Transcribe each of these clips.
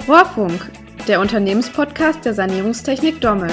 Rohrfunk, der Unternehmenspodcast der Sanierungstechnik Dommel.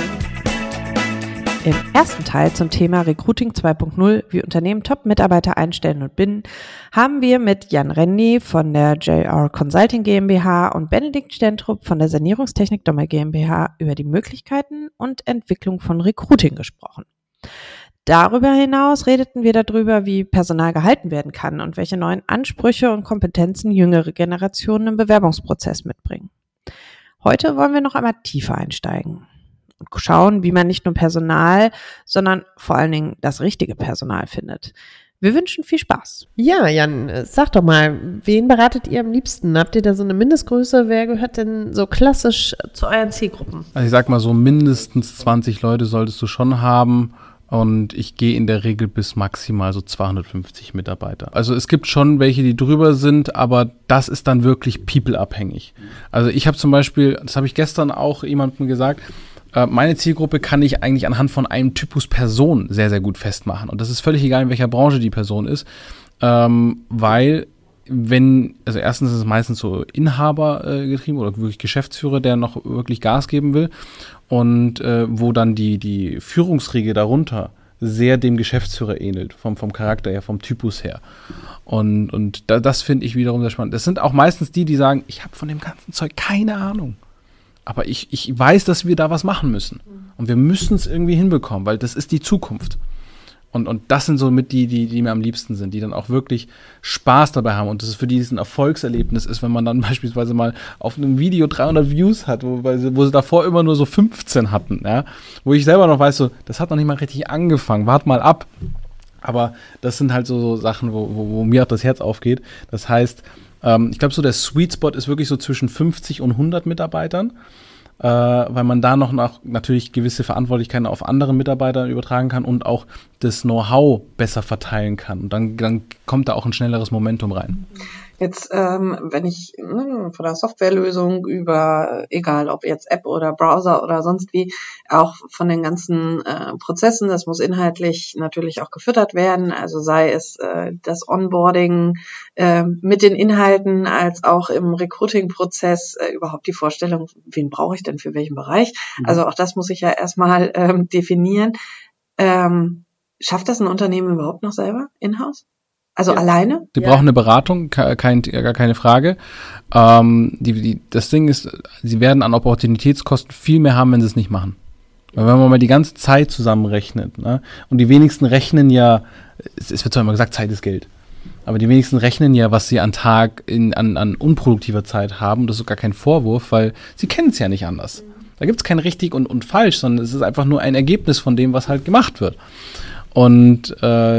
Im ersten Teil zum Thema Recruiting 2.0, wie Unternehmen Top-Mitarbeiter einstellen und binden, haben wir mit Jan Renny von der JR Consulting GmbH und Benedikt Stentrup von der Sanierungstechnik Dommel GmbH über die Möglichkeiten und Entwicklung von Recruiting gesprochen. Darüber hinaus redeten wir darüber, wie Personal gehalten werden kann und welche neuen Ansprüche und Kompetenzen jüngere Generationen im Bewerbungsprozess mitbringen. Heute wollen wir noch einmal tiefer einsteigen und schauen, wie man nicht nur Personal, sondern vor allen Dingen das richtige Personal findet. Wir wünschen viel Spaß. Ja, Jan, sag doch mal, wen beratet ihr am liebsten? Habt ihr da so eine Mindestgröße? Wer gehört denn so klassisch zu euren Zielgruppen? Also ich sag mal so, mindestens 20 Leute solltest du schon haben. Und ich gehe in der Regel bis maximal so 250 Mitarbeiter. Also es gibt schon welche, die drüber sind, aber das ist dann wirklich people-abhängig. Also ich habe zum Beispiel, das habe ich gestern auch jemandem gesagt, meine Zielgruppe kann ich eigentlich anhand von einem Typus Person sehr, sehr gut festmachen. Und das ist völlig egal, in welcher Branche die Person ist, weil also erstens ist es meistens so Inhaber getrieben oder wirklich Geschäftsführer, der noch wirklich Gas geben will und wo dann die Führungsriege darunter sehr dem Geschäftsführer ähnelt, vom Charakter her, vom Typus her. Und das finde ich wiederum sehr spannend. Das sind auch meistens die sagen, ich habe von dem ganzen Zeug keine Ahnung, aber ich weiß, dass wir da was machen müssen und wir müssen es irgendwie hinbekommen, weil das ist die Zukunft. Und das sind so mit die mir am liebsten sind, die dann auch wirklich Spaß dabei haben und das ist für die ein Erfolgserlebnis ist, wenn man dann beispielsweise mal auf einem Video 300 Views hat, wo sie davor immer nur so 15 hatten, ja, wo ich selber noch weiß, so, das hat noch nicht mal richtig angefangen, wart mal ab. Aber das sind halt so Sachen, wo mir auch das Herz aufgeht. Das heißt, ich glaube so der Sweet Spot ist wirklich so zwischen 50 und 100 Mitarbeitern. Weil man da noch natürlich gewisse Verantwortlichkeiten auf andere Mitarbeiter übertragen kann und auch das Know-how besser verteilen kann. Und dann kommt da auch ein schnelleres Momentum rein. Jetzt, wenn ich von der Softwarelösung über, egal ob jetzt App oder Browser oder sonst wie, auch von den ganzen Prozessen, das muss inhaltlich natürlich auch gefüttert werden, also sei es das Onboarding mit den Inhalten, als auch im Recruiting-Prozess überhaupt die Vorstellung, wen brauche ich denn für welchen Bereich? Also auch das muss ich ja erstmal definieren. Schafft das ein Unternehmen überhaupt noch selber in-house? Also ja. Alleine? Die brauchen eine Beratung, gar keine Frage. Das Ding ist, sie werden an Opportunitätskosten viel mehr haben, wenn sie es nicht machen. Weil wenn man mal die ganze Zeit zusammenrechnet, ne, und die wenigsten rechnen ja, es wird zwar immer gesagt, Zeit ist Geld, aber die wenigsten rechnen ja, was sie an Tag an unproduktiver Zeit haben. Das ist sogar kein Vorwurf, weil sie kennen es ja nicht anders. Da gibt es kein richtig und falsch, sondern es ist einfach nur ein Ergebnis von dem, was halt gemacht wird. Und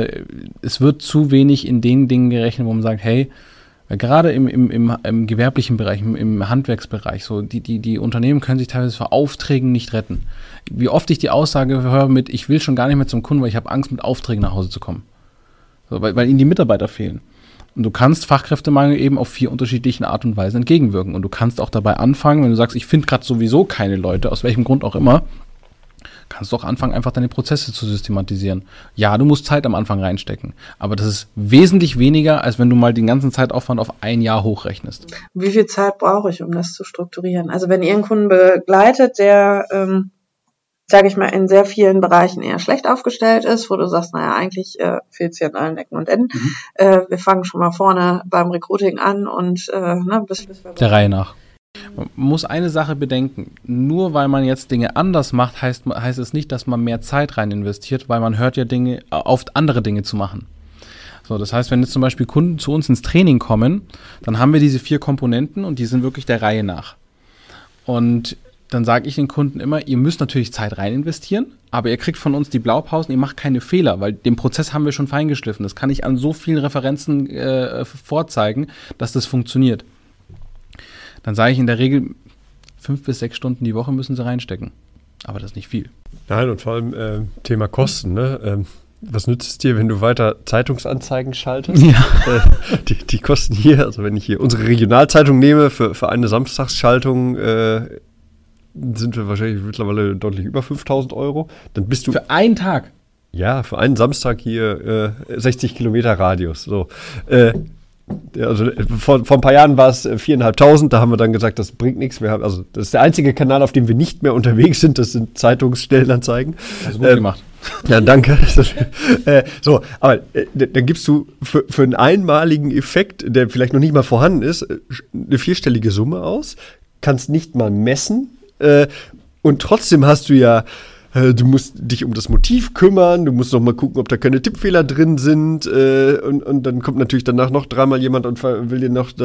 es wird zu wenig in den Dingen gerechnet, wo man sagt, hey, gerade im gewerblichen Bereich, im Handwerksbereich, so die Unternehmen können sich teilweise vor Aufträgen nicht retten. Wie oft ich die Aussage höre mit, ich will schon gar nicht mehr zum Kunden, weil ich habe Angst, mit Aufträgen nach Hause zu kommen. So, weil ihnen die Mitarbeiter fehlen. Und du kannst Fachkräftemangel eben auf 4 unterschiedlichen Art und Weisen entgegenwirken. Und du kannst auch dabei anfangen, wenn du sagst, ich finde gerade sowieso keine Leute, aus welchem Grund auch immer, kannst du auch anfangen, einfach deine Prozesse zu systematisieren. Ja, du musst Zeit am Anfang reinstecken, aber das ist wesentlich weniger, als wenn du mal den ganzen Zeitaufwand auf ein Jahr hochrechnest. Wie viel Zeit brauche ich, um das zu strukturieren? Also wenn ihr einen Kunden begleitet, der, sage ich mal, in sehr vielen Bereichen eher schlecht aufgestellt ist, wo du sagst, naja, eigentlich fehlt es hier an allen Ecken und Enden. Wir fangen schon mal vorne beim Recruiting an und bis der Reihe nach. Man muss eine Sache bedenken, nur weil man jetzt Dinge anders macht, heißt es nicht, dass man mehr Zeit rein investiert, weil man hört ja Dinge auf, andere Dinge zu machen. So, das heißt, wenn jetzt zum Beispiel Kunden zu uns ins Training kommen, dann haben wir diese 4 Komponenten und die sind wirklich der Reihe nach. Und dann sage ich den Kunden immer, ihr müsst natürlich Zeit rein investieren, aber ihr kriegt von uns die Blaupausen, ihr macht keine Fehler, weil den Prozess haben wir schon feingeschliffen. Das kann ich an so vielen Referenzen vorzeigen, dass das funktioniert. Dann sage ich in der Regel, 5 bis 6 Stunden die Woche müssen sie reinstecken. Aber das ist nicht viel. Nein, und vor allem Thema Kosten. Ne? Was nützt es dir, wenn du weiter Zeitungsanzeigen schaltest? Ja. Die kosten hier, also wenn ich hier unsere Regionalzeitung nehme, für eine Samstagsschaltung sind wir wahrscheinlich mittlerweile deutlich über 5.000 €. Dann bist du für einen Tag? Ja, für einen Samstag hier 60 Kilometer Radius. So. Also vor ein paar Jahren war es 4.500, da haben wir dann gesagt, das bringt nichts. Das ist der einzige Kanal, auf dem wir nicht mehr unterwegs sind, das sind Zeitungsstellenanzeigen. Also gut gemacht. Ja, danke. Aber dann gibst du für einen einmaligen Effekt, der vielleicht noch nicht mal vorhanden ist, eine 4-stellige Summe aus, kannst nicht mal messen und trotzdem hast du ja, du musst dich um das Motiv kümmern, du musst noch mal gucken, ob da keine Tippfehler drin sind und dann kommt natürlich danach noch dreimal jemand und will dir noch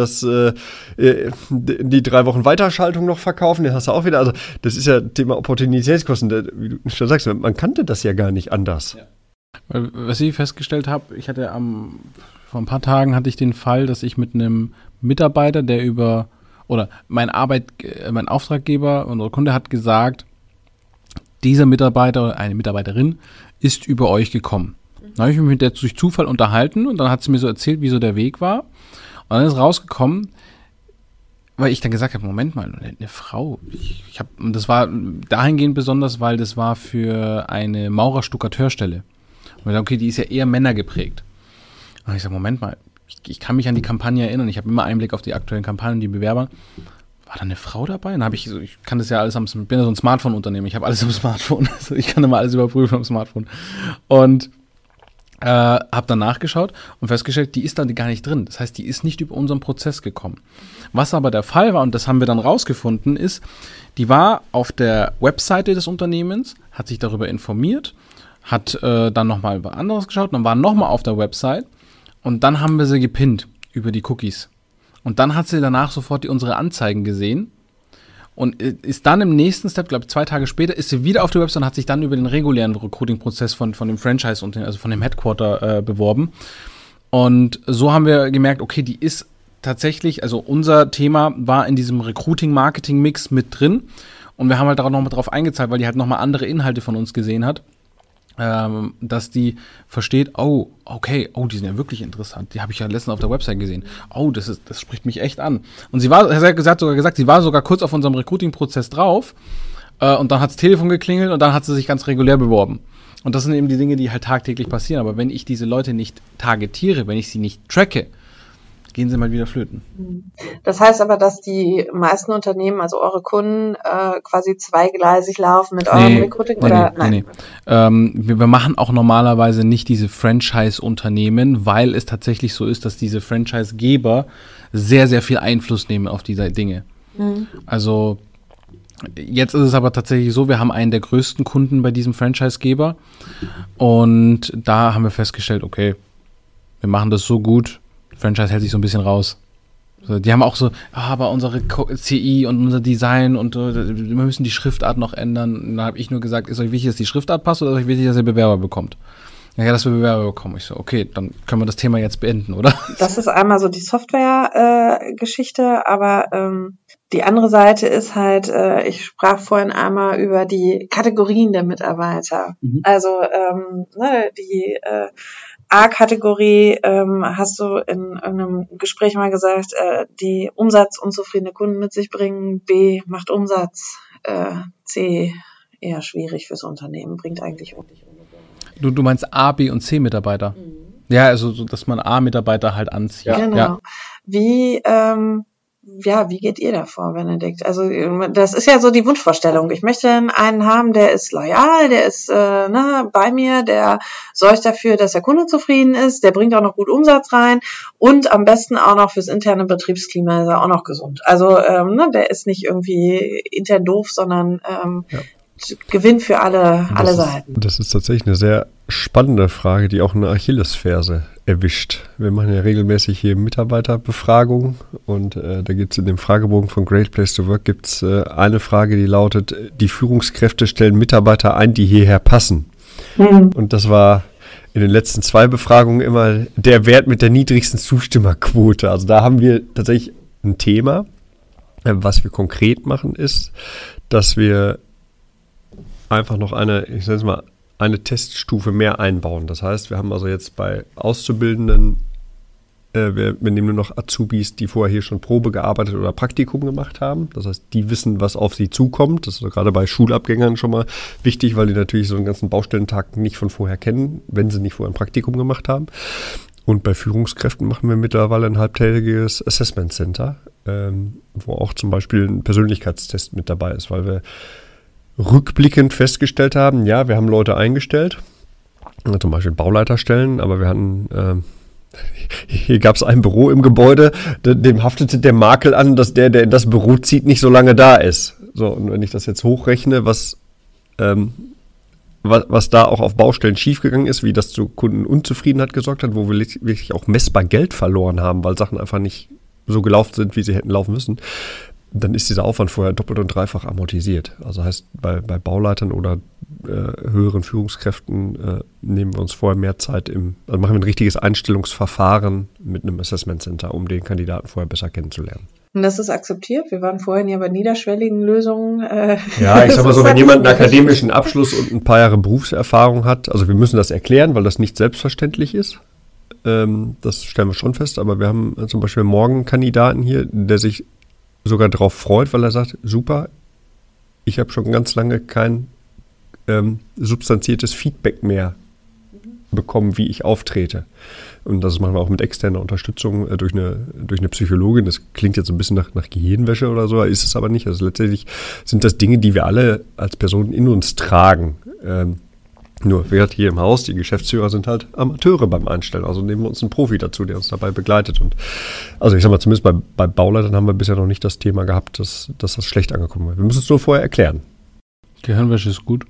die 3 Wochen Weiterschaltung noch verkaufen, den hast du auch wieder. Also das ist ja Thema Opportunitätskosten, wie du schon sagst, man kannte das ja gar nicht anders. Ja. Was ich festgestellt habe, vor ein paar Tagen hatte ich den Fall, dass ich mit einem Mitarbeiter, mein Auftraggeber, unser Kunde hat gesagt, dieser Mitarbeiter oder eine Mitarbeiterin ist über euch gekommen. Dann habe ich mich mit der durch Zufall unterhalten und dann hat sie mir so erzählt, wie so der Weg war. Und dann ist rausgekommen, weil ich dann gesagt habe, Moment mal, eine Frau. Und das war dahingehend besonders, weil das war für eine Maurer-Stuckateurstelle. Und ich dachte, okay, die ist ja eher männergeprägt. Und ich sage, Moment mal, ich kann mich an die Kampagne erinnern, ich habe immer Einblick auf die aktuellen Kampagnen, die Bewerber. War da eine Frau dabei? Dann habe ich kann das ja alles ich bin ja so ein Smartphone-Unternehmen, ich habe alles am Smartphone, also ich kann immer alles überprüfen am Smartphone. Und habe dann nachgeschaut und festgestellt, die ist da gar nicht drin. Das heißt, die ist nicht über unseren Prozess gekommen. Was aber der Fall war, und das haben wir dann rausgefunden, ist, die war auf der Webseite des Unternehmens, hat sich darüber informiert, hat dann nochmal was anderes geschaut, dann war nochmal auf der Website und dann haben wir sie gepinnt über die Cookies. Und dann hat sie danach sofort unsere Anzeigen gesehen und ist dann im nächsten Step, glaube ich 2 Tage später, ist sie wieder auf der Website und hat sich dann über den regulären Recruiting-Prozess von dem Franchise, also von dem Headquarter beworben. Und so haben wir gemerkt, okay, die ist tatsächlich, also unser Thema war in diesem Recruiting-Marketing-Mix mit drin und wir haben halt darauf nochmal drauf eingezahlt, weil die halt nochmal andere Inhalte von uns gesehen hat. Dass die versteht, die sind ja wirklich interessant. Die habe ich ja letztens auf der Website gesehen. Das spricht mich echt an. Und sie war sogar kurz auf unserem Recruiting-Prozess drauf und dann hat das Telefon geklingelt und dann hat sie sich ganz regulär beworben. Und das sind eben die Dinge, die halt tagtäglich passieren. Aber wenn ich diese Leute nicht targetiere, wenn ich sie nicht tracke, gehen sie mal wieder flöten. Das heißt aber, dass die meisten Unternehmen, also eure Kunden, quasi zweigleisig laufen mit eurem Recruiting? Nein. Wir machen auch normalerweise nicht diese Franchise-Unternehmen, weil es tatsächlich so ist, dass diese Franchise-Geber sehr, sehr viel Einfluss nehmen auf diese Dinge. Also jetzt ist es aber tatsächlich so, wir haben einen der größten Kunden bei diesem Franchise-Geber und da haben wir festgestellt, okay, wir machen das so gut, Franchise hält sich so ein bisschen raus. Also die haben auch so, aber unsere CI und unser Design und wir müssen die Schriftart noch ändern. Und da habe ich nur gesagt, ist euch wichtig, dass die Schriftart passt oder ist euch wichtig, dass ihr Bewerber bekommt? Ja, dass wir Bewerber bekommen. Ich so, okay, dann können wir das Thema jetzt beenden, oder? Das ist einmal so die Software-Geschichte, aber die andere Seite ist halt, ich sprach vorhin einmal über die Kategorien der Mitarbeiter. Also die A-Kategorie hast du in einem Gespräch mal gesagt, die umsatzunzufriedene Kunden mit sich bringen, B macht Umsatz, C eher schwierig fürs Unternehmen, bringt eigentlich ordentlich Umsatz. Du meinst A, B und C Mitarbeiter? Ja, also so, dass man A-Mitarbeiter halt anzieht. Ja. Genau. Ja. Wie geht ihr da vor, Benedikt? Also das ist ja so die Wunschvorstellung. Ich möchte einen haben, der ist loyal, der ist bei mir, der sorgt dafür, dass der Kunde zufrieden ist, der bringt auch noch gut Umsatz rein und am besten auch noch fürs interne Betriebsklima ist er auch noch gesund. Also der ist nicht irgendwie intern doof, sondern Gewinn für alle Seiten. Das ist tatsächlich eine sehr spannende Frage, die auch eine Achillesferse erwischt. Wir machen ja regelmäßig hier Mitarbeiterbefragungen und da gibt es in dem Fragebogen von Great Place to Work gibt's eine Frage, die lautet, die Führungskräfte stellen Mitarbeiter ein, die hierher passen. Und das war in den letzten 2 Befragungen immer der Wert mit der niedrigsten Zustimmerquote. Also da haben wir tatsächlich ein Thema. Was wir konkret machen ist, dass wir einfach noch eine Teststufe mehr einbauen. Das heißt, wir haben also jetzt bei Auszubildenden, wir nehmen nur noch Azubis, die vorher hier schon Probe gearbeitet oder Praktikum gemacht haben. Das heißt, die wissen, was auf sie zukommt. Das ist gerade bei Schulabgängern schon mal wichtig, weil die natürlich so einen ganzen Baustellentag nicht von vorher kennen, wenn sie nicht vorher ein Praktikum gemacht haben. Und bei Führungskräften machen wir mittlerweile ein halbtägiges Assessment Center, wo auch zum Beispiel ein Persönlichkeitstest mit dabei ist, weil wir rückblickend festgestellt haben, ja, wir haben Leute eingestellt, zum Beispiel Bauleiterstellen, aber wir hatten, hier gab es ein Büro im Gebäude, dem haftete der Makel an, dass der in das Büro zieht, nicht so lange da ist. So, und wenn ich das jetzt hochrechne, was da auch auf Baustellen schiefgegangen ist, wie das zu Kundenunzufriedenheit gesorgt hat, wo wir wirklich auch messbar Geld verloren haben, weil Sachen einfach nicht so gelaufen sind, wie sie hätten laufen müssen, dann ist dieser Aufwand vorher doppelt und dreifach amortisiert. Also heißt, bei Bauleitern oder höheren Führungskräften nehmen wir uns vorher mehr Zeit also machen wir ein richtiges Einstellungsverfahren mit einem Assessment Center, um den Kandidaten vorher besser kennenzulernen. Und das ist akzeptiert? Wir waren vorhin ja bei niederschwelligen Lösungen. Ja, ich sag mal so, wenn jemand einen akademischen Abschluss und ein paar Jahre Berufserfahrung hat, also wir müssen das erklären, weil das nicht selbstverständlich ist. Das stellen wir schon fest, aber wir haben zum Beispiel morgen einen Kandidaten hier, der sich sogar darauf freut, weil er sagt, super, ich habe schon ganz lange kein substanziertes Feedback mehr bekommen, wie ich auftrete. Und das machen wir auch mit externer Unterstützung durch eine Psychologin. Das klingt jetzt ein bisschen nach Gehirnwäsche oder so, ist es aber nicht. Also letztendlich sind das Dinge, die wir alle als Personen in uns tragen. Nur, wir hier im Haus, die Geschäftsführer sind halt Amateure beim Einstellen. Also nehmen wir uns einen Profi dazu, der uns dabei begleitet. Und also ich sag mal, zumindest bei Bauleitern haben wir bisher noch nicht das Thema gehabt, dass das schlecht angekommen wird. Wir müssen es nur vorher erklären. Gehirnwäsche ist gut.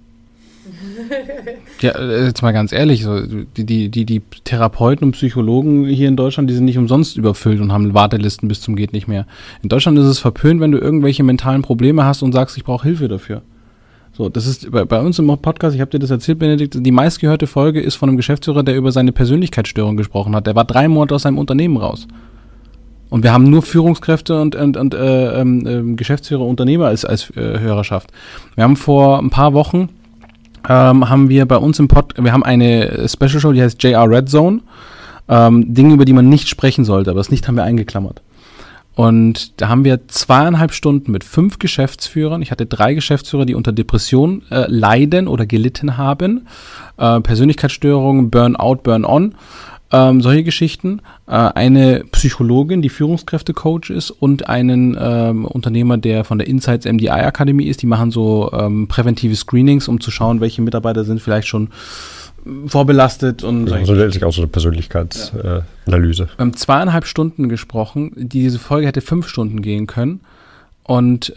Ja, jetzt mal ganz ehrlich, so, die Therapeuten und Psychologen hier in Deutschland, die sind nicht umsonst überfüllt und haben Wartelisten bis zum geht nicht mehr. In Deutschland ist es verpönt, wenn du irgendwelche mentalen Probleme hast und sagst, ich brauche Hilfe dafür. So, das ist bei uns im Podcast, ich habe dir das erzählt, Benedikt, die meistgehörte Folge ist von einem Geschäftsführer, der über seine Persönlichkeitsstörung gesprochen hat. Der war 3 Monate aus seinem Unternehmen raus. Und wir haben nur Führungskräfte und Geschäftsführer, Unternehmer als Hörerschaft. Wir haben vor ein paar Wochen haben wir bei uns im wir haben eine Special Show, die heißt JR Red Zone. Dinge, über die man nicht sprechen sollte, aber das nicht haben wir eingeklammert. Und da haben wir 2,5 Stunden mit 5 Geschäftsführern. Ich hatte 3 Geschäftsführer, die unter Depression leiden oder gelitten haben. Persönlichkeitsstörungen, Burnout, Burn-on. Solche Geschichten, eine Psychologin, die Führungskräftecoach ist und einen Unternehmer, der von der Insights MDI Akademie ist. Die machen so präventive Screenings, um zu schauen, welche Mitarbeiter sind vielleicht schon vorbelastet. Und also letztlich auch so eine Persönlichkeitsanalyse. Wir haben 2,5 Stunden gesprochen. Diese Folge hätte 5 Stunden gehen können. Und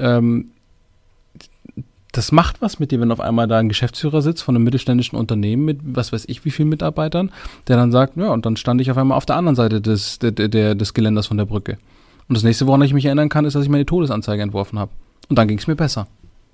das macht was mit dir, wenn auf einmal da ein Geschäftsführer sitzt von einem mittelständischen Unternehmen mit was weiß ich wie vielen Mitarbeitern, der dann sagt, ja, und dann stand ich auf einmal auf der anderen Seite des Geländers von der Brücke. Und das nächste, woran ich mich erinnern kann, ist, dass ich meine Todesanzeige entworfen habe. Und dann ging es mir besser.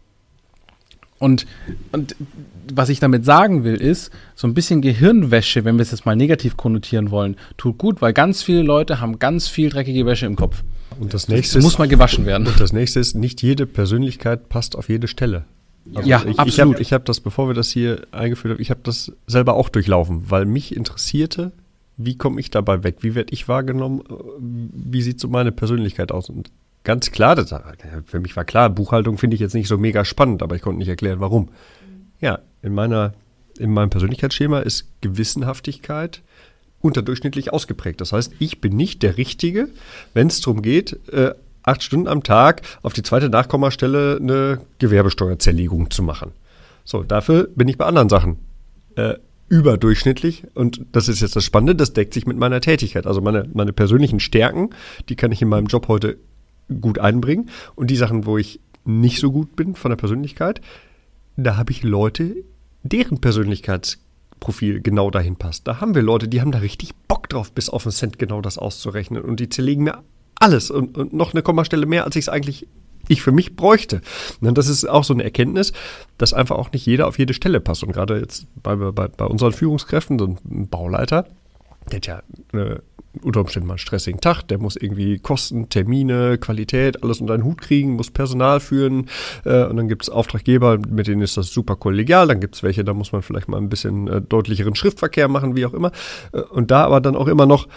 Und was ich damit sagen will, ist, so ein bisschen Gehirnwäsche, wenn wir es jetzt mal negativ konnotieren wollen, tut gut, weil ganz viele Leute haben ganz viel dreckige Wäsche im Kopf. Und das nächste muss mal gewaschen werden. Und das nächste ist, nicht jede Persönlichkeit passt auf jede Stelle. Also ja, absolut. Ich habe das, bevor wir das hier eingeführt haben, ich habe das selber auch durchlaufen, weil mich interessierte, wie komme ich dabei weg, wie werde ich wahrgenommen, wie sieht so meine Persönlichkeit aus. Und ganz klar, für mich war klar, Buchhaltung finde ich jetzt nicht so mega spannend, aber ich konnte nicht erklären, warum. Ja, in meinem Persönlichkeitsschema ist Gewissenhaftigkeit unterdurchschnittlich ausgeprägt. Das heißt, ich bin nicht der Richtige, wenn es darum geht, 8 Stunden am Tag auf die zweite Nachkommastelle eine Gewerbesteuerzerlegung zu machen. So, dafür bin ich bei anderen Sachen überdurchschnittlich und das ist jetzt das Spannende, das deckt sich mit meiner Tätigkeit. Also meine persönlichen Stärken, die kann ich in meinem Job heute gut einbringen und die Sachen, wo ich nicht so gut bin von der Persönlichkeit, da habe ich Leute, deren Persönlichkeitsprofil genau dahin passt. Da haben wir Leute, die haben da richtig Bock drauf, bis auf einen Cent genau das auszurechnen und die zerlegen mir alles und noch eine Kommastelle mehr, als ich für mich bräuchte. Und das ist auch so eine Erkenntnis, dass einfach auch nicht jeder auf jede Stelle passt. Und gerade jetzt bei unseren Führungskräften, so ein Bauleiter, der hat ja unter Umständen mal einen stressigen Tag, der muss irgendwie Kosten, Termine, Qualität, alles unter einen Hut kriegen, muss Personal führen und dann gibt es Auftraggeber, mit denen ist das super kollegial, dann gibt es welche, da muss man vielleicht mal ein bisschen deutlicheren Schriftverkehr machen, wie auch immer. Und da aber dann auch immer noch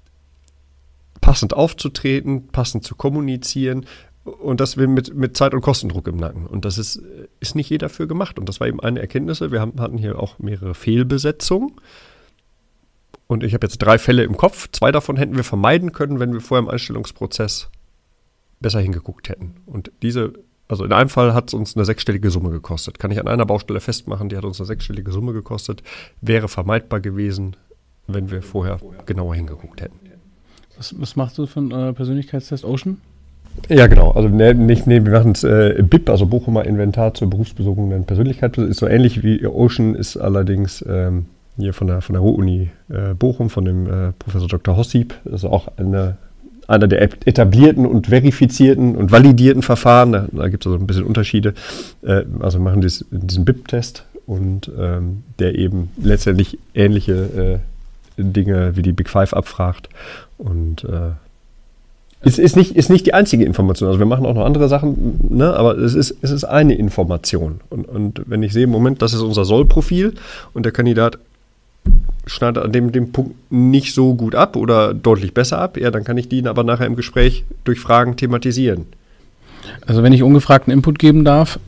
passend aufzutreten, passend zu kommunizieren und das mit Zeit- und Kostendruck im Nacken. Und das ist nicht jeder für gemacht. Und das war eben eine Erkenntnis. Wir hatten hier auch mehrere Fehlbesetzungen. und ich habe jetzt 3 Fälle im Kopf. 2 davon hätten wir vermeiden können, wenn wir vorher im Einstellungsprozess besser hingeguckt hätten. Und also in einem Fall hat es uns eine 6-stellige Summe gekostet. Kann ich an einer Baustelle festmachen, die hat uns eine 6-stellige Summe gekostet. Wäre vermeidbar gewesen, wenn wir vorher genauer hingeguckt hätten. Was machst du für einen Persönlichkeitstest, Ocean? Ja, genau. Also wir machen es BIP, also Bochumer Inventar zur berufsbezogenen Persönlichkeit. Das ist so ähnlich wie Ocean, ist allerdings hier von der Ruhr-Uni Bochum, von dem Professor Dr. Hossip. Das ist auch einer der etablierten und verifizierten und validierten Verfahren. Da gibt es also ein bisschen Unterschiede. Also wir machen diesen BIP-Test und der eben letztendlich ähnliche Dinge wie die Big Five abfragt. Und es ist nicht die einzige Information. Also wir machen auch noch andere Sachen, ne? Aber es ist eine Information. Und wenn ich sehe, im Moment, das ist unser Soll-Profil und der Kandidat schneidet an dem Punkt nicht so gut ab oder deutlich besser ab, ja, dann kann ich den aber nachher im Gespräch durch Fragen thematisieren. Also wenn ich ungefragten Input geben darf,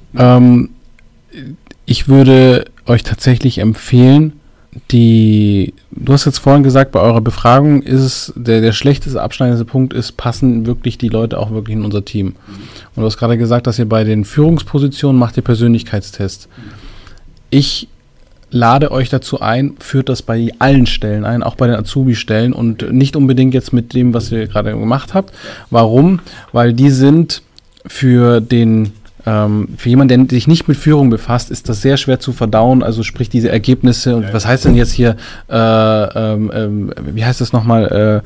ich würde euch tatsächlich empfehlen, du hast jetzt vorhin gesagt, bei eurer Befragung ist es, der schlechteste abschneidende Punkt ist, passen wirklich die Leute auch wirklich in unser Team. Und du hast gerade gesagt, dass ihr bei den Führungspositionen macht ihr Persönlichkeitstests. Ich lade euch dazu ein, führt das bei allen Stellen ein, auch bei den Azubi-Stellen und nicht unbedingt jetzt mit dem, was ihr gerade gemacht habt. Warum? Weil die sind für jemanden, der sich nicht mit Führung befasst, ist das sehr schwer zu verdauen, also sprich diese Ergebnisse und was heißt denn jetzt hier, wie heißt das nochmal,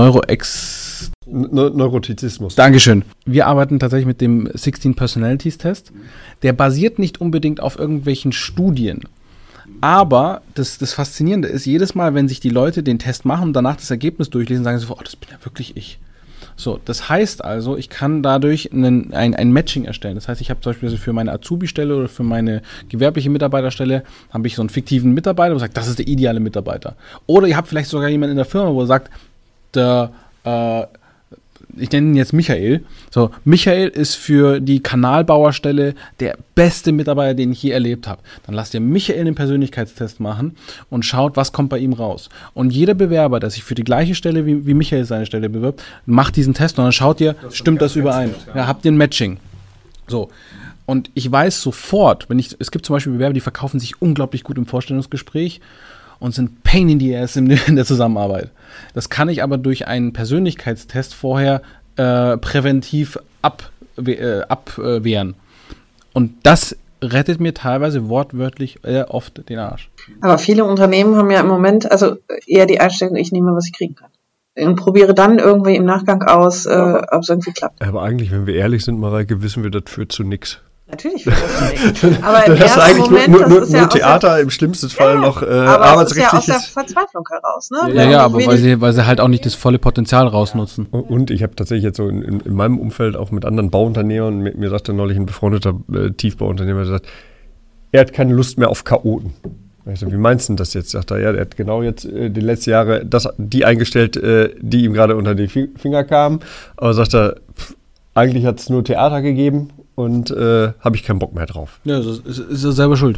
Neurotizismus. Dankeschön. Wir arbeiten tatsächlich mit dem 16 Personalities Test. Der basiert nicht unbedingt auf irgendwelchen Studien. Aber das Faszinierende ist, jedes Mal, wenn sich die Leute den Test machen und danach das Ergebnis durchlesen, sagen sie so, das bin ja wirklich ich. So, das heißt also, ich kann dadurch ein Matching erstellen. Das heißt, ich habe zum Beispiel für meine Azubi-Stelle oder für meine gewerbliche Mitarbeiterstelle habe ich so einen fiktiven Mitarbeiter, wo sagt, das ist der ideale Mitarbeiter. Oder ihr habt vielleicht sogar jemanden in der Firma, wo sagt, ich nenne ihn jetzt Michael. So, Michael ist für die Kanalbauerstelle der beste Mitarbeiter, den ich je erlebt habe. Dann lasst ihr Michael einen Persönlichkeitstest machen und schaut, was kommt bei ihm raus. Und jeder Bewerber, der sich für die gleiche Stelle wie Michael seine Stelle bewirbt, macht diesen Test und dann schaut ihr, stimmt das überein? Ja, habt ihr ein Matching? So. Und ich weiß sofort, es gibt zum Beispiel Bewerber, die verkaufen sich unglaublich gut im Vorstellungsgespräch und sind Pain in the Ass in der Zusammenarbeit. Das kann ich aber durch einen Persönlichkeitstest vorher präventiv abwehren. Und das rettet mir teilweise wortwörtlich oft den Arsch. Aber viele Unternehmen haben ja im Moment also eher die Einstellung, ich nehme, was ich kriegen kann. Und probiere dann irgendwie im Nachgang aus, ob es irgendwie klappt. Aber eigentlich, wenn wir ehrlich sind, Mareike, wissen wir, das führt zu nichts. Natürlich wird das nicht. Aber im das ersten Moment, nur ja Theater, im schlimmsten Fall noch arbeitsrechtliches. Das ist ja aus der Verzweiflung heraus, ne? Ja, aber weil sie halt auch nicht das volle Potenzial rausnutzen. Und ich habe tatsächlich jetzt so in meinem Umfeld auch mit anderen Bauunternehmern, mir sagte neulich ein befreundeter Tiefbauunternehmer, der sagt, er hat keine Lust mehr auf Chaoten. Ich so, wie meinst du das jetzt? Sagt er, ja, er hat genau jetzt die letzten Jahre die eingestellt, die ihm gerade unter die Finger kamen. Aber sagt er, eigentlich hat es nur Theater gegeben. Und habe ich keinen Bock mehr drauf. Ja, ist er selber schuld.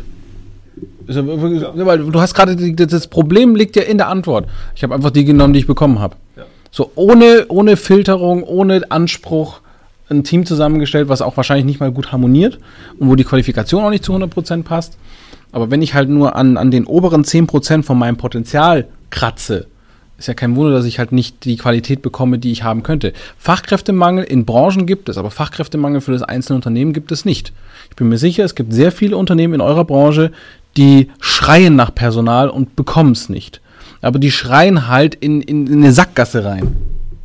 Weil du hast gerade, das Problem liegt ja in der Antwort. Ich habe einfach die genommen, die ich bekommen habe. Ja. So ohne Filterung, ohne Anspruch ein Team zusammengestellt, was auch wahrscheinlich nicht mal gut harmoniert und wo die Qualifikation auch nicht zu 100% passt. Aber wenn ich halt nur an den oberen 10% von meinem Potenzial kratze, ist ja kein Wunder, dass ich halt nicht die Qualität bekomme, die ich haben könnte. Fachkräftemangel in Branchen gibt es, aber Fachkräftemangel für das einzelne Unternehmen gibt es nicht. Ich bin mir sicher, es gibt sehr viele Unternehmen in eurer Branche, die schreien nach Personal und bekommen es nicht. Aber die schreien halt in eine Sackgasse rein.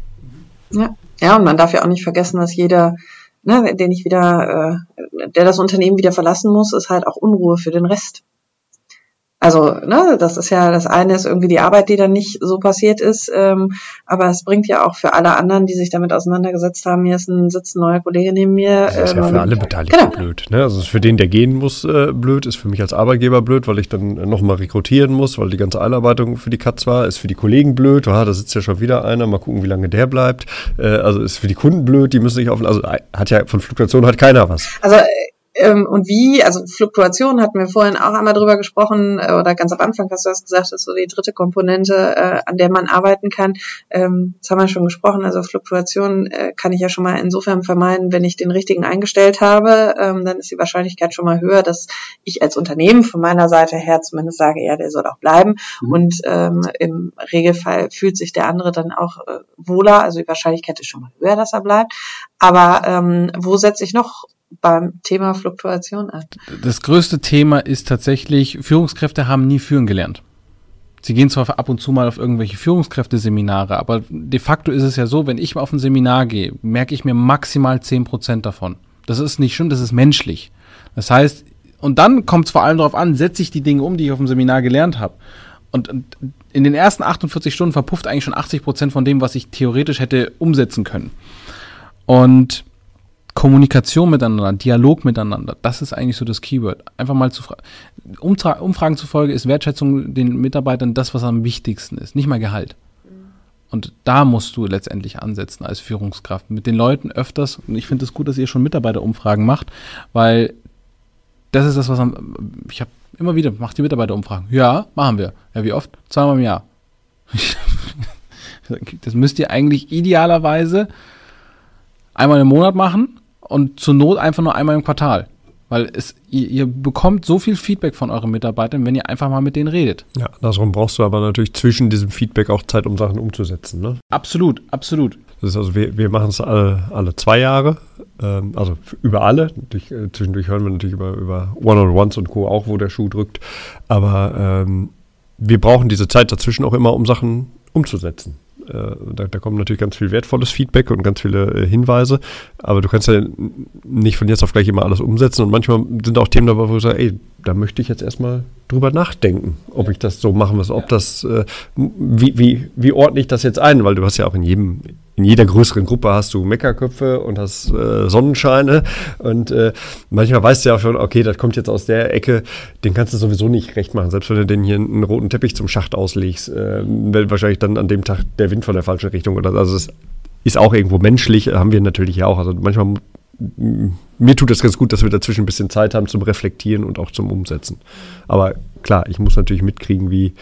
Ja, und man darf ja auch nicht vergessen, dass jeder, der das Unternehmen wieder verlassen muss, ist halt auch Unruhe für den Rest. Also, das ist ja, das eine ist irgendwie die Arbeit, die dann nicht so passiert ist, aber es bringt ja auch für alle anderen, die sich damit auseinandergesetzt haben, hier sitzt ein neuer Kollege neben mir. Das ist ja für alle Beteiligten blöd. Ne? Also es ist für den, der gehen muss, blöd, ist für mich als Arbeitgeber blöd, weil ich dann nochmal rekrutieren muss, weil die ganze Einarbeitung für die Katz war, ist für die Kollegen blöd, da sitzt ja schon wieder einer, mal gucken, wie lange der bleibt. Also ist für die Kunden blöd, die müssen sich also hat ja von Fluktuation hat keiner was. Also Und wie, also Fluktuation hatten wir vorhin auch einmal drüber gesprochen, oder ganz am Anfang hast du das gesagt, das ist so die dritte Komponente, an der man arbeiten kann. Das haben wir schon gesprochen, also Fluktuation kann ich ja schon mal insofern vermeiden, wenn ich den richtigen eingestellt habe, dann ist die Wahrscheinlichkeit schon mal höher, dass ich als Unternehmen von meiner Seite her zumindest sage, ja, der soll auch bleiben. Und im Regelfall fühlt sich der andere dann auch wohler, also die Wahrscheinlichkeit ist schon mal höher, dass er bleibt. Aber wo setze ich noch beim Thema Fluktuation an? Das größte Thema ist tatsächlich, Führungskräfte haben nie führen gelernt. Sie gehen zwar ab und zu mal auf irgendwelche Führungskräfteseminare, aber de facto ist es ja so, wenn ich mal auf ein Seminar gehe, merke ich mir maximal 10% davon. Das ist nicht schlimm, das ist menschlich. Das heißt, und dann kommt es vor allem darauf an, setze ich die Dinge um, die ich auf dem Seminar gelernt habe. Und in den ersten 48 Stunden verpufft eigentlich schon 80% von dem, was ich theoretisch hätte umsetzen können. Und Kommunikation miteinander, Dialog miteinander, das ist eigentlich so das Keyword. Einfach mal zu fragen. Umfragen zufolge ist Wertschätzung den Mitarbeitern das, was am wichtigsten ist, nicht mal Gehalt. Und da musst du letztendlich ansetzen als Führungskraft. Mit den Leuten öfters, und ich finde es gut, dass ihr schon Mitarbeiterumfragen macht, weil das ist das, was ich habe immer wieder, macht die Mitarbeiterumfragen. Ja, machen wir. Ja, wie oft? 2-mal im Jahr. Das müsst ihr eigentlich idealerweise einmal im Monat machen und zur Not einfach nur einmal im Quartal. Weil ihr bekommt so viel Feedback von euren Mitarbeitern, wenn ihr einfach mal mit denen redet. Ja, darum brauchst du aber natürlich zwischen diesem Feedback auch Zeit, um Sachen umzusetzen, ne? Absolut, absolut. Das ist also, wir machen es alle 2 Jahre, also über alle. Zwischendurch hören wir natürlich über One-on-Ones und Co. auch, wo der Schuh drückt. Aber wir brauchen diese Zeit dazwischen auch immer, um Sachen umzusetzen. Da kommt natürlich ganz viel wertvolles Feedback und ganz viele Hinweise, aber du kannst ja nicht von jetzt auf gleich immer alles umsetzen und manchmal sind auch Themen dabei, wo du sagst, da möchte ich jetzt erstmal drüber nachdenken, ob ich das so machen muss, ob das, wie ordne ich das jetzt ein, weil du hast ja auch in jeder größeren Gruppe hast du Meckerköpfe und hast Sonnenscheine und manchmal weißt du ja schon, okay, das kommt jetzt aus der Ecke, den kannst du sowieso nicht recht machen, selbst wenn du den hier einen roten Teppich zum Schacht auslegst, wird wahrscheinlich dann an dem Tag der Wind von der falschen Richtung oder also es ist auch irgendwo menschlich, haben wir natürlich ja auch, also manchmal mir tut das ganz gut, dass wir dazwischen ein bisschen Zeit haben zum Reflektieren und auch zum Umsetzen. Aber klar, ich muss natürlich mitkriegen, wie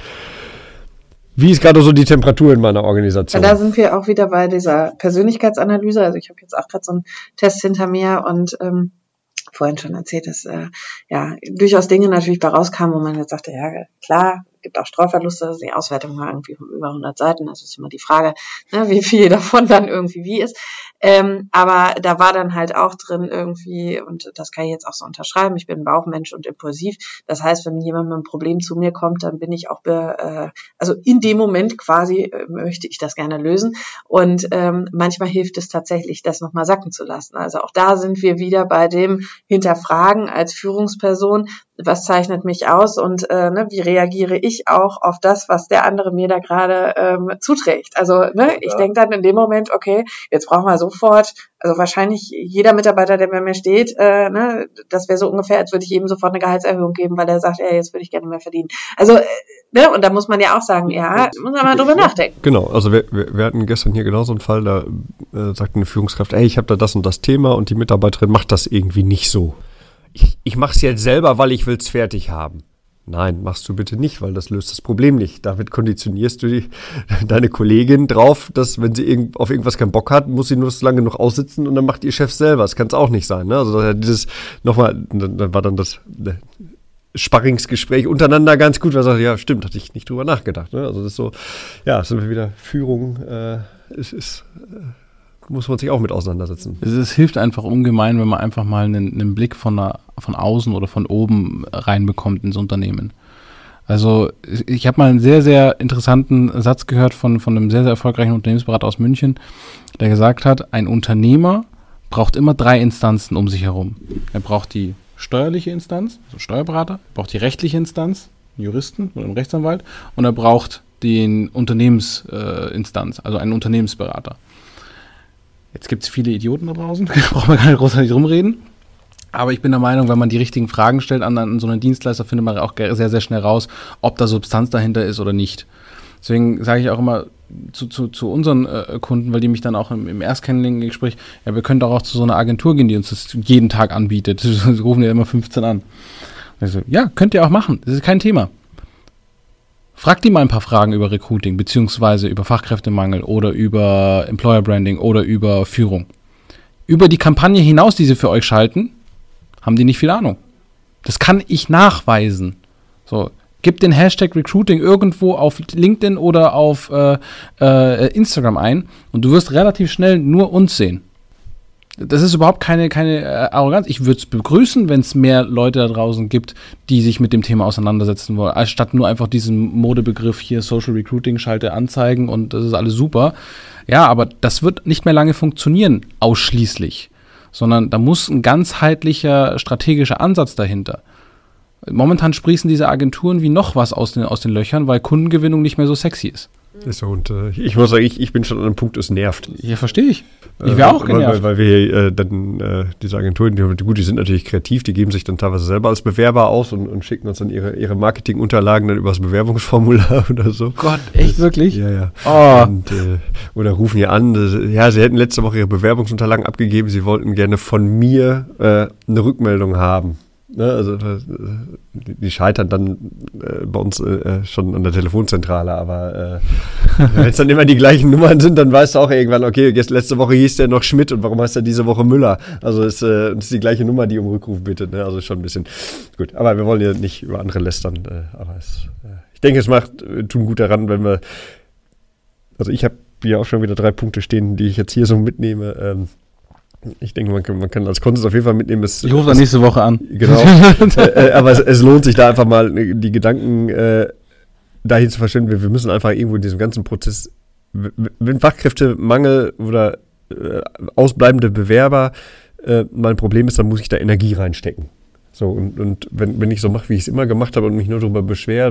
ist gerade so die Temperatur in meiner Organisation? Ja, da sind wir auch wieder bei dieser Persönlichkeitsanalyse. Also ich habe jetzt auch gerade so einen Test hinter mir und vorhin schon erzählt, dass durchaus Dinge natürlich bei rauskamen, wo man jetzt sagte, ja klar, gibt auch Streuverluste, die Auswertung war irgendwie von über 100 Seiten, das ist immer die Frage, ne, wie viel davon dann irgendwie wie ist. Aber da war dann halt auch drin irgendwie, und das kann ich jetzt auch so unterschreiben, ich bin ein Bauchmensch und impulsiv. Das heißt, wenn jemand mit einem Problem zu mir kommt, dann bin ich auch, also in dem Moment quasi möchte ich das gerne lösen. Und manchmal hilft es tatsächlich, das nochmal sacken zu lassen. Also auch da sind wir wieder bei dem Hinterfragen als Führungsperson, was zeichnet mich aus und wie reagiere ich auch auf das, was der andere mir da gerade zuträgt. Also ich denke dann in dem Moment, okay, jetzt brauchen wir sofort, also wahrscheinlich jeder Mitarbeiter, der bei mir steht, das wäre so ungefähr, als würde ich ihm sofort eine Gehaltserhöhung geben, weil er sagt, jetzt würde ich gerne mehr verdienen. Also und da muss man ja auch sagen, ja, muss man mal drüber nachdenken. Genau, also wir hatten gestern hier genau so einen Fall, da sagte eine Führungskraft, ich habe da das und das Thema und die Mitarbeiterin macht das irgendwie nicht so. Ich mache es jetzt selber, weil ich will es fertig haben. Nein, machst du bitte nicht, weil das löst das Problem nicht. Damit konditionierst du deine Kollegin drauf, dass wenn sie auf irgendwas keinen Bock hat, muss sie nur so lange genug aussitzen und dann macht ihr Chef selber. Das kann es auch nicht sein. Ne? Also dieses nochmal, dann war dann das Sparringsgespräch untereinander ganz gut, weil er sagt, ja stimmt, hatte ich nicht drüber nachgedacht. Ne? Also das ist so, ja, sind wir wieder Führung, muss man sich auch mit auseinandersetzen. Es hilft einfach ungemein, wenn man einfach mal einen Blick von außen oder von oben reinbekommt ins Unternehmen. Also ich habe mal einen sehr, sehr interessanten Satz gehört von einem sehr, sehr erfolgreichen Unternehmensberater aus München, der gesagt hat, ein Unternehmer braucht immer 3 Instanzen um sich herum. Er braucht die steuerliche Instanz, also Steuerberater, er braucht die rechtliche Instanz, einen Juristen oder einen Rechtsanwalt und er braucht den Unternehmensinstanz, also einen Unternehmensberater. Jetzt gibt es viele Idioten da draußen, da braucht man gar nicht großartig rumreden. Aber ich bin der Meinung, wenn man die richtigen Fragen stellt an so einen Dienstleister, findet man auch sehr, sehr schnell raus, ob da Substanz dahinter ist oder nicht. Deswegen sage ich auch immer, zu unseren Kunden, weil die mich dann auch im Erstkennenlerngespräch, ja, wir können doch auch zu so einer Agentur gehen, die uns das jeden Tag anbietet. Sie rufen ja immer 15 an. Und ich so, ja, könnt ihr auch machen, das ist kein Thema. Fragt die mal ein paar Fragen über Recruiting, beziehungsweise über Fachkräftemangel oder über Employer Branding oder über Führung. Über die Kampagne hinaus, die sie für euch schalten, haben die nicht viel Ahnung. Das kann ich nachweisen. So, gib den Hashtag Recruiting irgendwo auf LinkedIn oder auf Instagram ein und du wirst relativ schnell nur uns sehen. Das ist überhaupt keine Arroganz. Ich würde es begrüßen, wenn es mehr Leute da draußen gibt, die sich mit dem Thema auseinandersetzen wollen, anstatt nur einfach diesen Modebegriff hier Social Recruiting, schalte Anzeigen und das ist alles super. Ja, aber das wird nicht mehr lange funktionieren, ausschließlich, sondern da muss ein ganzheitlicher strategischer Ansatz dahinter. Momentan sprießen diese Agenturen wie noch was aus den Löchern, weil Kundengewinnung nicht mehr so sexy ist. Ist so, und ich muss sagen, ich bin schon an einem Punkt, es nervt. Ja, verstehe ich. Ich wäre auch genervt. Weil wir dann diese Agenturen, die sind natürlich kreativ, die geben sich dann teilweise selber als Bewerber aus und schicken uns dann ihre Marketingunterlagen dann über das Bewerbungsformular oder so. Gott, echt, wirklich? Ja. Oh. Und, oder rufen hier an, ja, sie hätten letzte Woche ihre Bewerbungsunterlagen abgegeben, sie wollten gerne von mir eine Rückmeldung haben. Ne, also die scheitern dann bei uns schon an der Telefonzentrale, aber wenn es dann immer die gleichen Nummern sind, dann weißt du auch irgendwann, okay, letzte Woche hieß der noch Schmidt und warum heißt er diese Woche Müller? Also es ist die gleiche Nummer, die um Rückruf bittet, ne? Also schon ein bisschen gut. Aber wir wollen ja nicht über andere lästern, aber ich denke, es tun gut daran, wenn wir, also ich habe hier auch schon wieder 3 Punkte stehen, die ich jetzt hier so mitnehme. Ich denke, man kann als Konsens auf jeden Fall mitnehmen. Ich rufe dann nächste Woche an. Genau. Aber es lohnt sich da einfach mal die Gedanken dahin zu verstehen. Wir müssen einfach irgendwo in diesem ganzen Prozess, wenn Fachkräftemangel oder ausbleibende Bewerber mein Problem ist, dann muss ich da Energie reinstecken. So, und wenn ich so mache, wie ich es immer gemacht habe und mich nur darüber beschwere,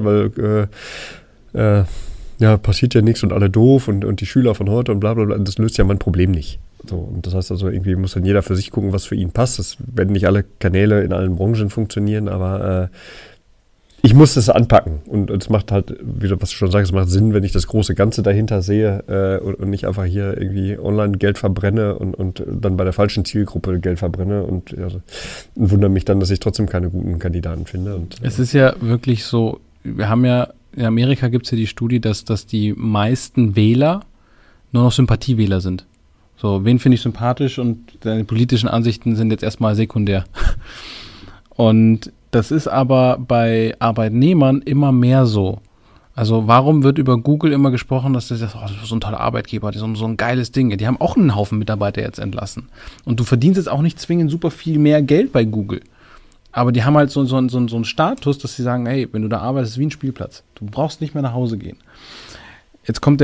weil passiert ja nichts und alle doof und die Schüler von heute und bla bla bla, das löst ja mein Problem nicht. So, und das heißt also, irgendwie muss dann jeder für sich gucken, was für ihn passt. Das werden nicht alle Kanäle in allen Branchen funktionieren, aber ich muss das anpacken. Und es macht halt, wie du was du schon sagst, es macht Sinn, wenn ich das große Ganze dahinter sehe und nicht einfach hier irgendwie online Geld verbrenne und dann bei der falschen Zielgruppe Geld verbrenne und wundere mich dann, dass ich trotzdem keine guten Kandidaten finde. Und, es ist ja wirklich so, wir haben ja, in Amerika gibt es ja die Studie, dass die meisten Wähler nur noch Sympathiewähler sind. So, wen finde ich sympathisch und deine politischen Ansichten sind jetzt erstmal sekundär. Und das ist aber bei Arbeitnehmern immer mehr so. Also warum wird über Google immer gesprochen, dass das so ein toller Arbeitgeber, so ein geiles Ding. Die haben auch einen Haufen Mitarbeiter jetzt entlassen. Und du verdienst jetzt auch nicht zwingend super viel mehr Geld bei Google. Aber die haben halt so einen Status, dass sie sagen, hey, wenn du da arbeitest, ist es wie ein Spielplatz. Du brauchst nicht mehr nach Hause gehen. Jetzt kommt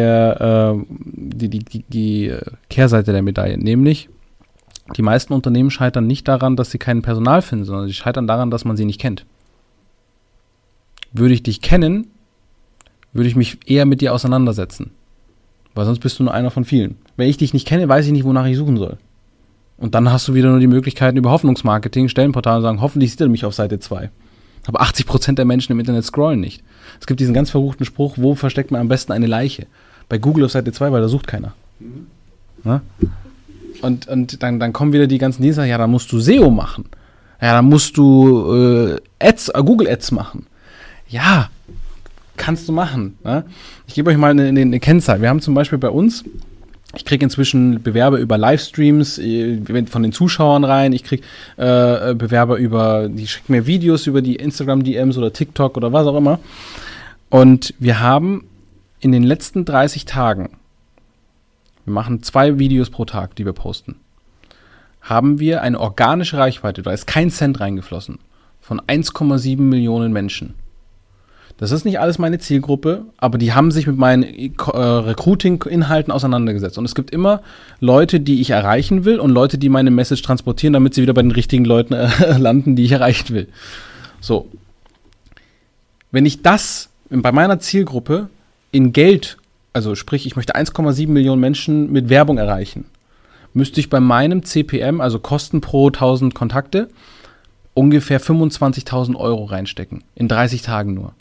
die Kehrseite der Medaille, nämlich die meisten Unternehmen scheitern nicht daran, dass sie kein Personal finden, sondern sie scheitern daran, dass man sie nicht kennt. Würde ich dich kennen, würde ich mich eher mit dir auseinandersetzen, weil sonst bist du nur einer von vielen. Wenn ich dich nicht kenne, weiß ich nicht, wonach ich suchen soll. Und dann hast du wieder nur die Möglichkeiten über Hoffnungsmarketing, Stellenportale und sagen, hoffentlich sieht er mich auf Seite 2. Aber 80% der Menschen im Internet scrollen nicht. Es gibt diesen ganz verruchten Spruch, wo versteckt man am besten eine Leiche? Bei Google auf Seite 2, weil da sucht keiner. Na? Und dann kommen wieder die ganzen Dienste, ja, da musst du SEO machen. Ja, da musst du Google Ads machen. Ja, kannst du machen. Ne? Ich gebe euch mal eine Kennzahl. Wir haben zum Beispiel bei uns, ich kriege inzwischen Bewerber über Livestreams von den Zuschauern rein. Ich kriege Bewerber die schicken mir Videos über die Instagram-DMs oder TikTok oder was auch immer. Und wir haben in den letzten 30 Tagen, wir machen 2 Videos pro Tag, die wir posten, haben wir eine organische Reichweite, da ist kein Cent reingeflossen, von 1,7 Millionen Menschen. Das ist nicht alles meine Zielgruppe, aber die haben sich mit meinen Recruiting-Inhalten auseinandergesetzt. Und es gibt immer Leute, die ich erreichen will und Leute, die meine Message transportieren, damit sie wieder bei den richtigen Leuten landen, die ich erreichen will. So. Wenn ich das bei meiner Zielgruppe in Geld, also sprich, ich möchte 1,7 Millionen Menschen mit Werbung erreichen, müsste ich bei meinem CPM, also Kosten pro 1000 Kontakte, ungefähr 25.000 € reinstecken. In 30 Tagen nur.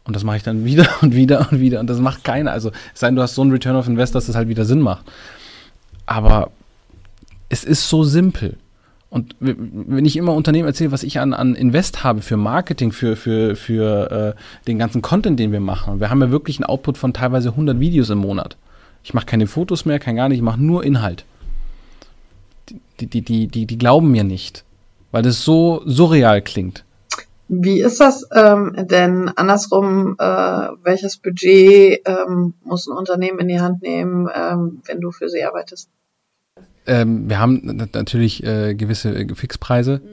Und das mache ich dann wieder und wieder und wieder. Und das macht keiner. Also es sei denn, du hast so einen Return of Invest, dass das halt wieder Sinn macht. Aber es ist so simpel. Und wenn ich immer Unternehmen erzähle, was ich an Invest habe für Marketing, für den ganzen Content, den wir machen. Wir haben ja wirklich einen Output von teilweise 100 Videos im Monat. Ich mache keine Fotos mehr, kein gar nicht, ich mache nur Inhalt. Die glauben mir nicht, weil das so surreal klingt. Wie ist das denn andersrum? Welches Budget muss ein Unternehmen in die Hand nehmen, wenn du für sie arbeitest? Wir haben natürlich gewisse Fixpreise,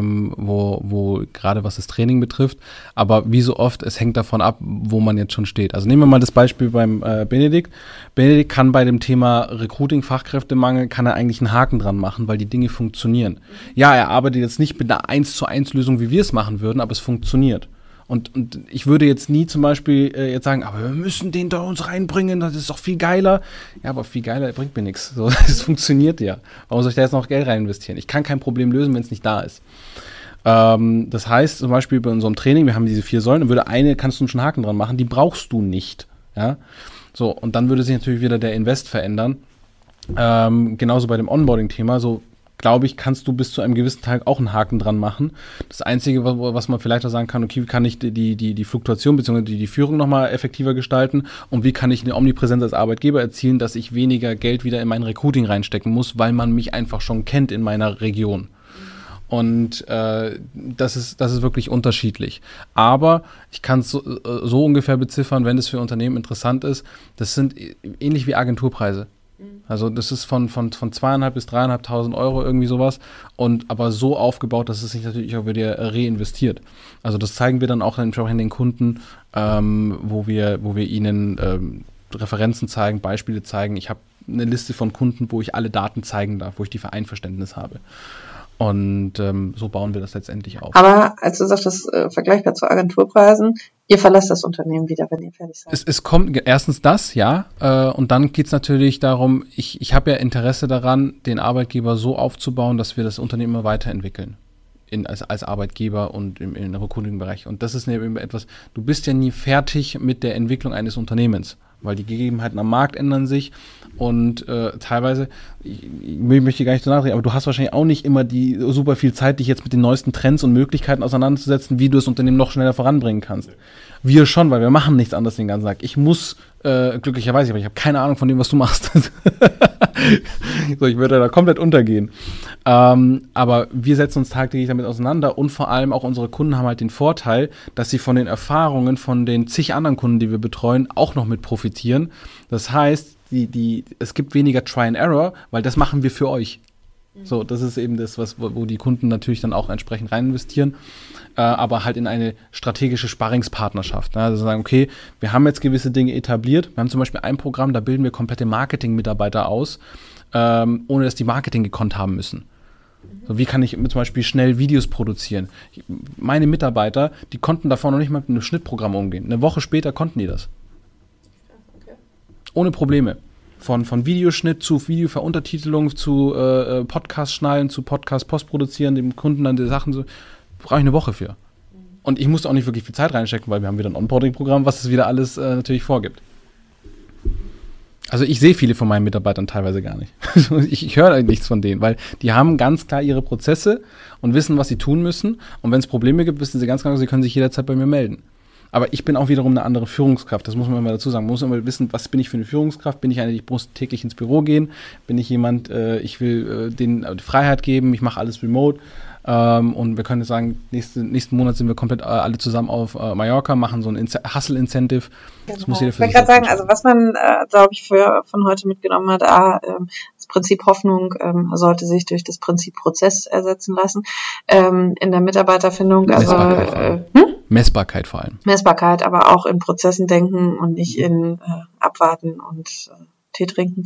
wo gerade was das Training betrifft, aber wie so oft, es hängt davon ab, wo man jetzt schon steht. Also nehmen wir mal das Beispiel beim Benedikt. Benedikt kann bei dem Thema Recruiting, Fachkräftemangel, kann er eigentlich einen Haken dran machen, weil die Dinge funktionieren. Ja, er arbeitet jetzt nicht mit einer 1:1 Lösung, wie wir es machen würden, aber es funktioniert. Und ich würde jetzt nie zum Beispiel jetzt sagen, aber wir müssen den da uns reinbringen, das ist doch viel geiler. Ja, aber viel geiler bringt mir nichts. So, das funktioniert ja. Warum soll ich da jetzt noch Geld rein investieren? Ich kann kein Problem lösen, wenn es nicht da ist. Das heißt zum Beispiel bei unserem Training, wir haben diese 4 Säulen, kannst du schon einen Haken dran machen, die brauchst du nicht. Ja? So, und dann würde sich natürlich wieder der Invest verändern. Genauso bei dem Onboarding-Thema, so glaube ich, kannst du bis zu einem gewissen Teil auch einen Haken dran machen. Das Einzige, was man vielleicht auch sagen kann, okay, wie kann ich die Fluktuation bzw. die Führung nochmal effektiver gestalten und wie kann ich eine Omnipräsenz als Arbeitgeber erzielen, dass ich weniger Geld wieder in mein Recruiting reinstecken muss, weil man mich einfach schon kennt in meiner Region. Und das ist wirklich unterschiedlich. Aber ich kann es so ungefähr beziffern, wenn es für Unternehmen interessant ist, das sind ähnlich wie Agenturpreise. Also das ist von 2.500 bis 3.500 Euro irgendwie sowas und aber so aufgebaut, dass es sich natürlich auch wieder reinvestiert. Also das zeigen wir dann auch entsprechend den Kunden, wo wir ihnen Referenzen zeigen, Beispiele zeigen. Ich habe eine Liste von Kunden, wo ich alle Daten zeigen darf, wo ich die Vereinverständnis habe. Und so bauen wir das letztendlich auf. Aber als du sagtest, vergleichbar zu Agenturpreisen, ihr verlasst das Unternehmen wieder, wenn ihr fertig seid. Es kommt erstens das, ja. Und dann geht es natürlich darum, ich habe ja Interesse daran, den Arbeitgeber so aufzubauen, dass wir das Unternehmen immer weiterentwickeln. Als Arbeitgeber und im Recruiting-Bereich. Und das ist eben etwas, du bist ja nie fertig mit der Entwicklung eines Unternehmens, weil die Gegebenheiten am Markt ändern sich und teilweise, ich möchte gar nicht so nachdenken, aber du hast wahrscheinlich auch nicht immer die super viel Zeit, dich jetzt mit den neuesten Trends und Möglichkeiten auseinanderzusetzen, wie du das Unternehmen noch schneller voranbringen kannst. Wir schon, weil wir machen nichts anderes den ganzen Tag. Ich muss, glücklicherweise, aber ich habe keine Ahnung von dem, was du machst. So, ich würde da komplett untergehen. Aber wir setzen uns tagtäglich damit auseinander und vor allem auch unsere Kunden haben halt den Vorteil, dass sie von den Erfahrungen von den zig anderen Kunden, die wir betreuen, auch noch mit profitieren. Das heißt, es gibt weniger Try and Error, weil das machen wir für euch. So, das ist eben das, wo die Kunden natürlich dann auch entsprechend rein investieren, aber halt in eine strategische Sparringspartnerschaft. Ne? Also sagen, okay, wir haben jetzt gewisse Dinge etabliert. Wir haben zum Beispiel ein Programm, da bilden wir komplette Marketing-Mitarbeiter aus, ohne dass die Marketing gekonnt haben müssen. So, wie kann ich zum Beispiel schnell Videos produzieren? Meine Mitarbeiter, die konnten davor noch nicht mal mit einem Schnittprogramm umgehen. Eine Woche später konnten die das. Ohne Probleme. Von Videoschnitt zu Videoveruntertitelung, zu Podcast schneiden, zu Podcast postproduzieren, dem Kunden dann die Sachen so, brauche ich eine Woche für. Und ich musste auch nicht wirklich viel Zeit reinstecken, weil wir haben wieder ein Onboarding-Programm, was es wieder alles natürlich vorgibt. Also ich sehe viele von meinen Mitarbeitern teilweise gar nicht. Ich höre nichts von denen, weil die haben ganz klar ihre Prozesse und wissen, was sie tun müssen. Und wenn es Probleme gibt, wissen sie ganz genau, sie können sich jederzeit bei mir melden. Aber ich bin auch wiederum eine andere Führungskraft, das muss man immer dazu sagen. Man muss immer wissen, was bin ich für eine Führungskraft? Bin ich eine, ich muss täglich ins Büro gehen? Bin ich jemand, ich will denen die Freiheit geben, ich mache alles remote. Und wir können jetzt sagen, nächsten Monat sind wir komplett alle zusammen auf Mallorca, machen so ein Hustle-Incentive. Das muss jeder für sich ich wollte gerade sagen, also was man, glaube ich, von heute mitgenommen hat, das Prinzip Hoffnung sollte sich durch das Prinzip Prozess ersetzen lassen. In der Mitarbeiterfindung, Messbarkeit vor allem. Messbarkeit, aber auch in Prozessen denken und nicht in Abwarten und Tee trinken.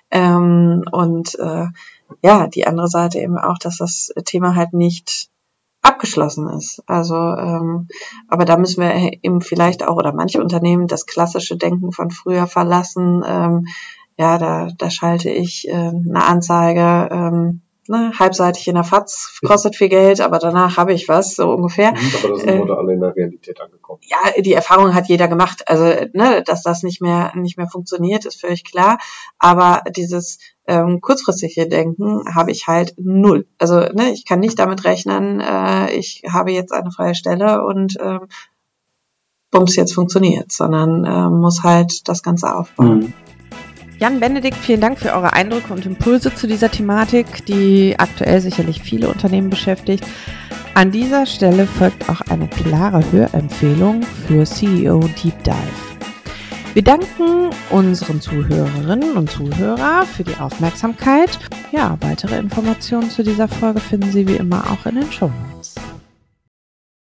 Die andere Seite eben auch, dass das Thema halt nicht abgeschlossen ist. Also, aber da müssen wir eben vielleicht auch, oder manche Unternehmen, das klassische Denken von früher verlassen. Da schalte ich eine Anzeige, halbseitig in der FAZ, kostet viel Geld, aber danach habe ich was, so ungefähr. Aber da sind heute alle in der Realität angekommen. Ja, die Erfahrung hat jeder gemacht. Also, dass das nicht mehr funktioniert, ist völlig klar. Aber dieses kurzfristige Denken habe ich halt null. Also, ich kann nicht damit rechnen, ich habe jetzt eine freie Stelle und bums, jetzt funktioniert, sondern muss halt das Ganze aufbauen. Jan, Benedikt, vielen Dank für eure Eindrücke und Impulse zu dieser Thematik, die aktuell sicherlich viele Unternehmen beschäftigt. An dieser Stelle folgt auch eine klare Hörempfehlung für CEO Deep Dive. Wir danken unseren Zuhörerinnen und Zuhörern für die Aufmerksamkeit. Ja, weitere Informationen zu dieser Folge finden Sie wie immer auch in den Shownotes.